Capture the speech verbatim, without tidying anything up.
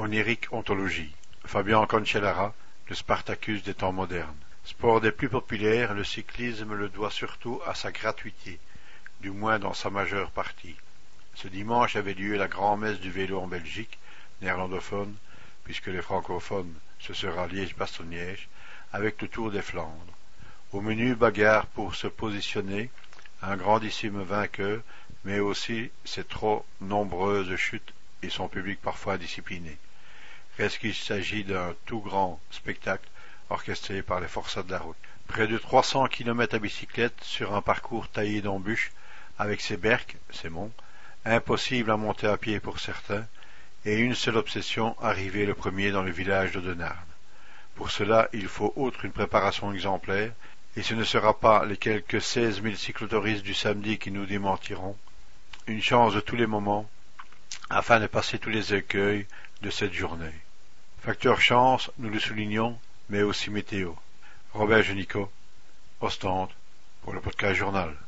onirique ontologie. Fabien Cancellara, le Spartacus des temps modernes. Sport des plus populaires, le cyclisme le doit surtout à sa gratuité, du moins dans sa majeure partie. Ce dimanche avait lieu la grand-messe du vélo en Belgique, néerlandophone, puisque les francophones, ce sera Liège-Bastogne-Liège, avec le Tour des Flandres. Au menu, bagarre pour se positionner, un grandissime vainqueur, mais aussi ses trop nombreuses chutes et son public parfois indiscipliné. Reste qu'il s'agit d'un tout grand spectacle orchestré par les forçats de la route. Près de trois cents kilomètres à bicyclette sur un parcours taillé d'embûches, avec ses berques, ses monts, impossible à monter à pied pour certains, et une seule obsession, arriver le premier dans le village de Denarne. Pour cela, il faut outre une préparation exemplaire, et ce ne sera pas les quelques seize mille cyclotouristes du samedi qui nous démentiront, une chance de tous les moments, afin de passer tous les écueils de cette journée. Facteur chance, nous le soulignons, mais aussi météo. Robert Génicot, Ostende, pour le podcast journal.